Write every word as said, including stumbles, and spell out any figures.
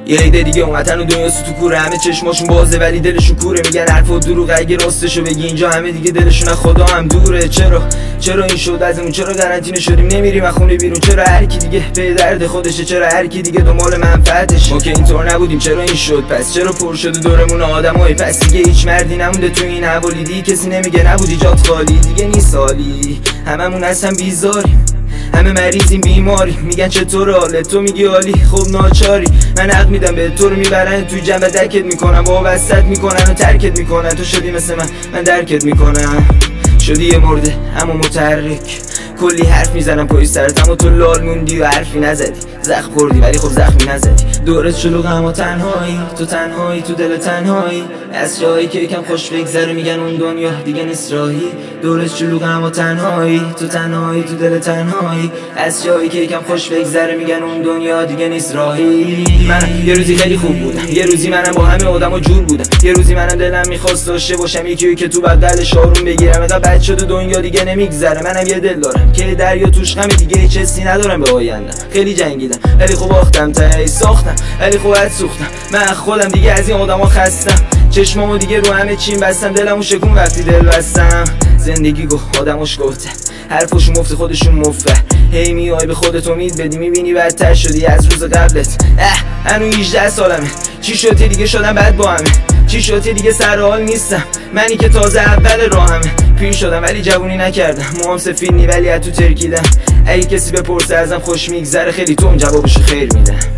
یه عده دیگه اومدن و دنیا سو تو کوره، همه چشماشون بازه ولی دلشون کوره. میگن حرف و دروغ، اگه راستشو بگی اینجا همه دیگه دلشون از خدا هم دوره. چرا چرا این شد ازمون؟ چرا قرنطینه شدیم نمیریم از خونه بیرون؟ چرا هر کی دیگه به درد خودشه؟ چرا هر کی دیگه دنبال منفعتشه؟ ما که اینطور نبودیم، چرا این شد؟ پس چرا پر شده دورمون آدمای؟ پس دیگه هیچ مردی نمونده تو این حوالی، کسی نمیگه نبودی جات خالی. دیگه نیست حالی، هممون هستن بیزاریم، همه مریضیم بیماری. میگن چطور حالت؟ تو میگی عالی، خب ناچاری. من حق میدم به تو رو میبرن توی جنب دکت میکنن، وابستت میکنن و ترکت میکنن. تو شدی مثل من، من درکت میکنم. شدی یه مرده اما متحرک، کلی حرف میزنم پای سرت اما تو لال موندی و حرفی نزدی. زخم خوردی ولی خب زخمی نزدی. دورت شلوغ اما تنهایی، تو تنهایی تو دل تنهایی. از جایی که یکم خوش بگذره میگن اون دنیا دیگه نیست راهی. دورت شلوغ اما تنهایی، تو تنهایی تو دل تنهایی. از جایی که یکم خوش بگذره میگن اون دنیا دیگه نیست راهی. من یه روزی خیلی خوب بودم، یه روزی منم با همه آدما جور بودم، یه روزی منم دلم میخواست داشته باشم یکی که تو بغلش آروم بگیرم. اگه بد شده دنیا دیگه نمیگذره، منم یه دل دارم که دریا توش غم، دیگه هیچ حسی ندارم به آینده. خیلی جنگیدم ولی خب باختم، تهی ساختم ولی خب اد سوختم. من خودم دیگه از این آدما خستم، چشمامو دیگه رو همه چیم بستم، دلمو شکون وقتی دل بستم. زندگی گفت آدماش گفته، حرفشون مفت خودشون مفته. هی میای به خودت امید بدی، میبینی بدتر شدی از روز قبلت. اه هنو هجده سالمه، چی شد دیگه شدم بد با همه؟ چی شد دیگه سر حال نیستم؟ منی که تازه اول راهمه، پیر شدم ولی جوونی نکردم، موام سفید نی ولی از تو ترکیدم. اگه کسی بپرسه ازم خوش میگذره، خیلی تون جوابشو خیر میدم.